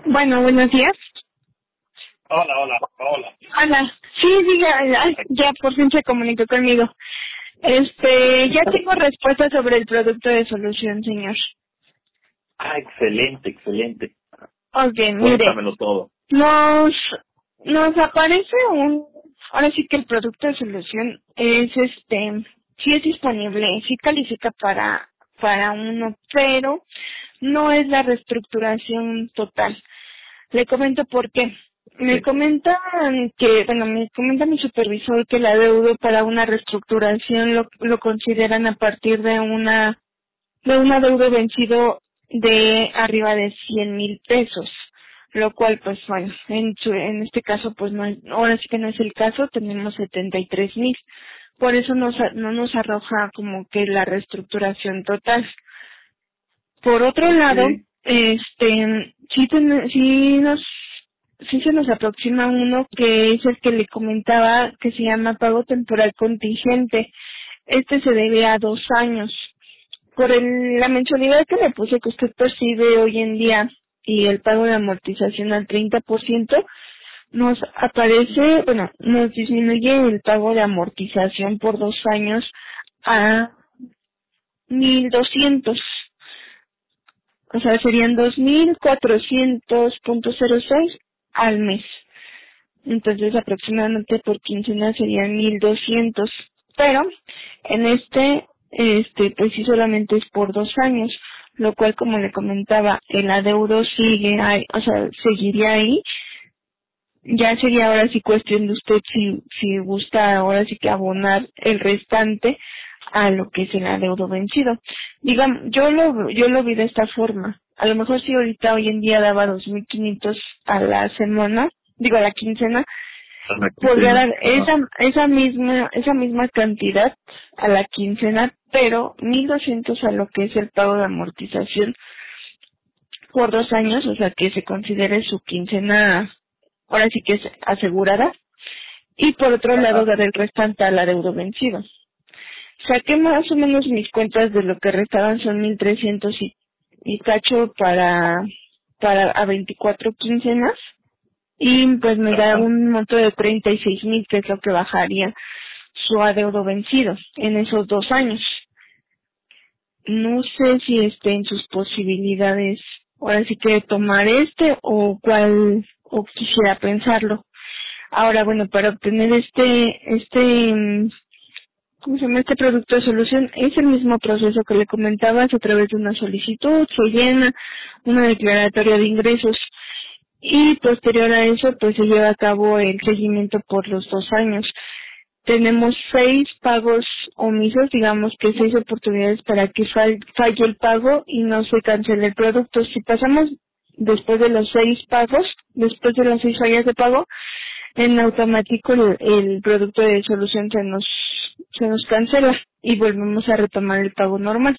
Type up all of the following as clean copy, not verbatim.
Bueno, buenos días. Hola. Hola. Sí, diga, ay, ya por fin se comunicó conmigo. Ya tengo respuesta sobre el producto de solución, señor. Excelente. Ok, mire, Cuéntamelo todo. nos, nos aparece ahora sí que el producto de solución sí es disponible, sí califica para uno, pero no es la reestructuración total. Le comento por qué. Sí, Me comenta mi supervisor que la deuda para una reestructuración lo consideran a partir de una deuda vencido de arriba de 100,000 pesos, lo cual pues bueno, en este caso pues ahora sí que no es el caso, tenemos 73,000. Por eso no nos arroja como que la reestructuración total. Por otro ok. lado, sí se nos aproxima uno que es el que le comentaba que se llama pago temporal contingente. Este se debe a 2 años. La mensualidad que le puse que usted percibe hoy en día y el pago de amortización al 30%, nos disminuye el pago de amortización por 2 años a 1,200. O sea, serían 2,400,06 al mes. Entonces, aproximadamente por quincena serían 1,200. Pero, en pues sí solamente es por 2 años, lo cual, como le comentaba, el adeudo sigue ahí, o sea, seguiría ahí. Ya sería ahora sí cuestión de usted si gusta ahora sí que abonar el restante a lo que es el adeudo vencido. Digamos, yo lo vi de esta forma. A lo mejor si ahorita hoy en día daba 2,500 a la semana, digo a la quincena, A la podría quincena. dar Ajá. esa misma cantidad a la quincena, pero 1,200 a lo que es el pago de amortización por 2 años, o sea que se considere su quincena ahora sí que es asegurada, y por otro lado Ajá. dar el restante al adeudo vencido. Saqué más o menos mis cuentas de lo que restaban son 1,300 y cacho para a 24 quincenas, y pues me da Ajá. un monto de 36,000, que es lo que bajaría su adeudo vencido en esos 2 años. No sé si esté en sus posibilidades ahora sí que tomar o quisiera pensarlo. Ahora, bueno, para obtener ¿cómo se llama? Este producto de solución, es el mismo proceso que le comentabas a través de una solicitud, se llena una declaratoria de ingresos y posterior a eso pues se lleva a cabo el seguimiento por los 2 años. Tenemos 6 pagos omisos, digamos que 6 oportunidades para que falle el pago y no se cancele el producto. Si pasamos después de los 6 pagos, después de las 6 fallas de pago, en automático el producto de solución se nos cancela y volvemos a retomar el pago normal.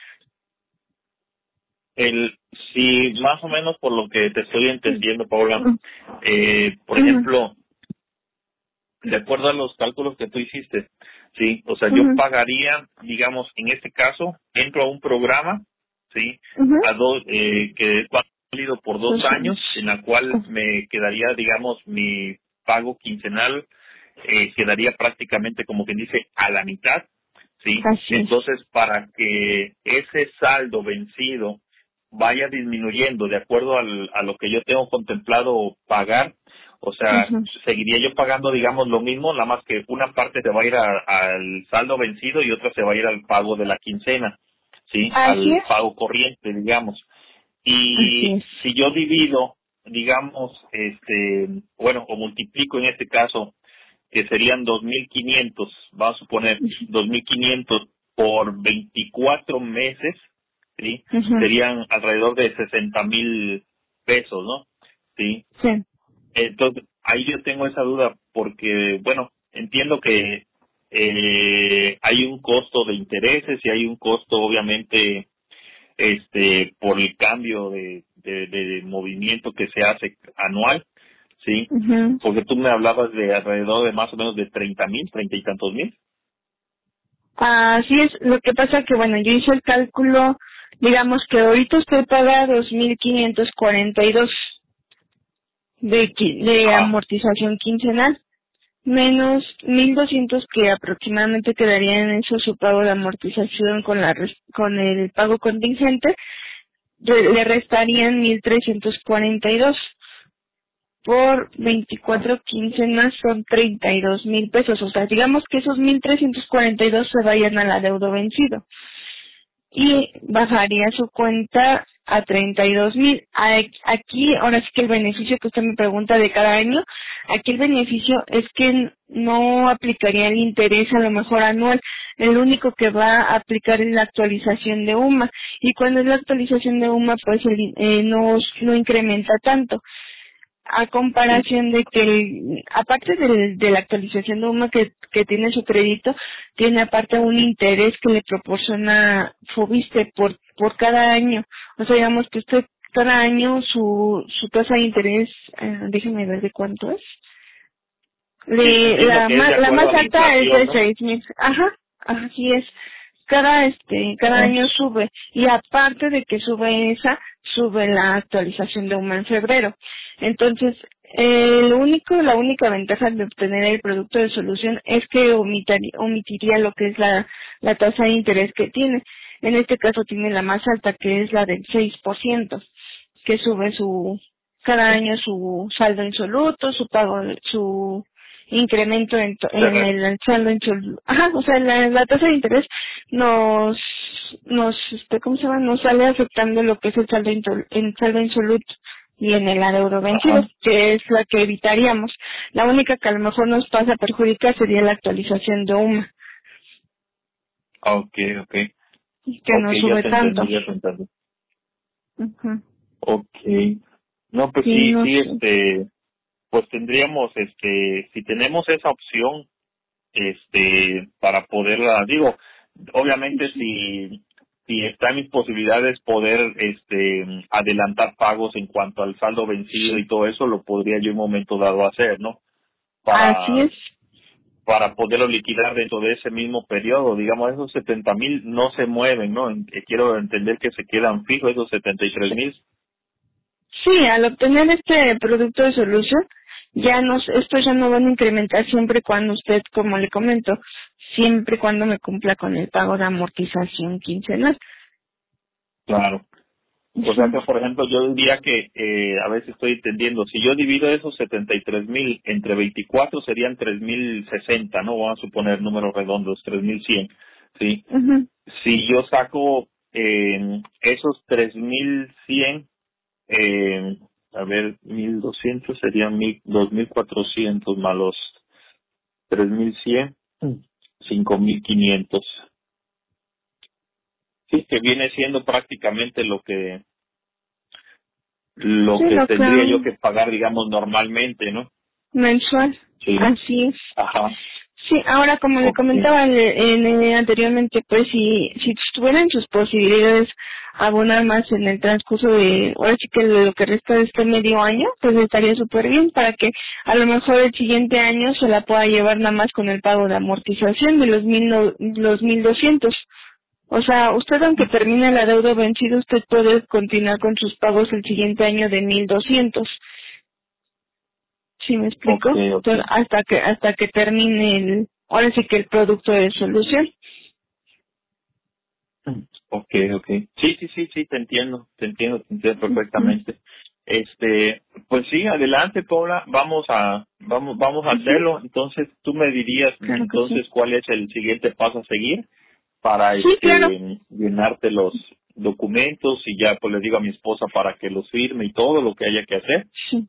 El, si más o menos por lo que te estoy entendiendo, Paula, Ujú, por ujú, ejemplo, de acuerdo a los cálculos que tú hiciste, sí, o sea, yo ujú, pagaría, digamos, en este caso, entro a un programa, sí, ujú. que es válido por dos 2 años. años, en la cual me quedaría, digamos, mi pago quincenal quedaría prácticamente, como quien dice, a la mitad, sí. Así es. Entonces, para que ese saldo vencido vaya disminuyendo de acuerdo a lo que yo tengo contemplado pagar, o sea, Ujú. seguiría yo pagando, digamos, lo mismo, nada más que una parte se va a ir al saldo vencido y otra se va a ir al pago de la quincena, ¿sí? Así Al es. pago corriente, digamos. Así Y es. si yo divido, digamos, o multiplico en este caso, que serían 2,500, vamos a suponer 2,500 por 24 meses, ¿sí? Ujú. Serían alrededor de 60,000 pesos, ¿no? Sí. Sí. Entonces, ahí yo tengo esa duda porque, bueno, entiendo que hay un costo de intereses y hay un costo, obviamente, por el cambio de movimiento que se hace anual, ¿sí? Ujú. Porque tú me hablabas de alrededor de más o menos de 30,000, 30 y tantos mil. Así es. Lo que pasa que, bueno, yo hice el cálculo, digamos que ahorita usted paga 2,542. de amortización quincenal, menos 1,200 que aproximadamente quedaría en eso su pago de amortización con el pago contingente, le restarían 1,342. Por 24 quincenas son 32,000 pesos. O sea, digamos que esos 1,342 se vayan al adeudo vencido. Y bajaría su cuenta a 32,000. Aquí, ahora sí que el beneficio que usted me pregunta de cada año, aquí el beneficio es que no aplicaría el interés a lo mejor anual. El único que va a aplicar es la actualización de UMA. Y cuando es la actualización de UMA, pues no incrementa tanto. A comparación de que aparte de la actualización de UMA que tiene su crédito, tiene aparte un interés que le proporciona Fobiste por cada año. O sea, digamos que usted cada año su tasa de interés, déjeme ver de cuánto es. La más alta es de 6,000. Ajá, así es. Cada año sube, y aparte de que sube la actualización de UMA en febrero. Entonces, la única ventaja de obtener el producto de solución es que omitiría lo que es la tasa de interés que tiene. En este caso tiene la más alta, que es la del 6%, que sube cada año su saldo insoluto, su pago, su incremento en el saldo insoluto. Ajá, o sea, la tasa de interés nos ¿cómo se llama? Nos sale afectando lo que es el saldo insoluto y en el adeudo vencido, que es la que evitaríamos. La única que a lo mejor nos pasa a perjudicar sería la actualización de UMA. Okay. Que no sube tanto. Okay. No, pues sí, pues tendríamos, si tenemos esa opción, para poderla, digo, obviamente si está en mis posibilidades poder, adelantar pagos en cuanto al saldo vencido y todo eso, lo podría yo en un momento dado hacer, ¿no? Así es. Para poderlo liquidar dentro de ese mismo periodo. Digamos, esos 70,000 no se mueven, ¿no? Quiero entender que se quedan fijos esos 73,000. Sí, al obtener este producto de solución, estos ya no van a incrementar siempre cuando usted, como le comento, siempre cuando me cumpla con el pago de amortización quincenal. Claro. O sea que, por ejemplo, yo diría que, a ver si estoy entendiendo, si yo divido esos 73,000 entre 24 serían 3,060, ¿no? Vamos a suponer números redondos, 3,100, ¿sí? Si yo saco esos 3,100, a ver, 1,200 serían 2,400 más los 3,100, 5,500. Sí, que viene siendo prácticamente lo que tendría yo que pagar, digamos, normalmente, ¿no? Mensual. Sí. Así es. Ajá. Sí, ahora como le comentaba anteriormente, pues si estuvieran sus posibilidades abonar más en el transcurso ahora sí que lo que resta de este medio año, pues estaría súper bien para que a lo mejor el siguiente año se la pueda llevar nada más con el pago de amortización de los 1,200. O sea, usted aunque termine el adeudo vencido, usted puede continuar con sus pagos el siguiente año de 1,200. ¿Sí me explico? Entonces, hasta que termine ahora sí que el producto de solución. Okay. Sí, te entiendo perfectamente. Pues sí, adelante, Paula, vamos a hacerlo. Entonces, tú me dirías entonces cuál es el siguiente paso a seguir para llenarte los documentos y ya pues le digo a mi esposa para que los firme y todo lo que haya que hacer. Sí.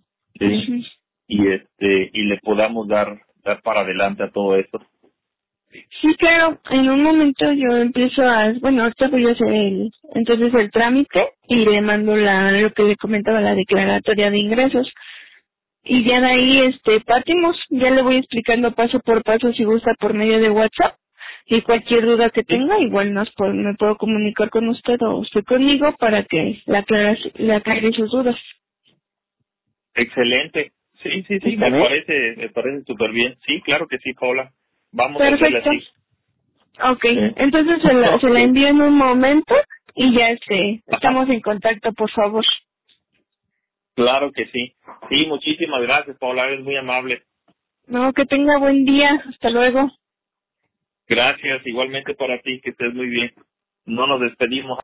Y le podamos dar para adelante a todo esto. Sí, claro, en un momento yo empiezo ahorita voy a hacer entonces el trámite y le mando lo que le comentaba, la declaratoria de ingresos. Y ya de ahí, partimos, ya le voy explicando paso por paso si gusta por medio de WhatsApp. Y cualquier duda que tenga, igual me puedo comunicar con usted o usted conmigo para que le aclare sus dudas. Excelente. Sí, me parece súper bien. Sí, claro que sí, Paula. Vamos a hacerle así. Okay, entonces se la envío en un momento y ya estamos en contacto, por favor. Claro que sí. Sí, muchísimas gracias, Paula, eres muy amable. No, que tenga buen día. Hasta luego. Gracias, igualmente para ti, que estés muy bien. No nos despedimos.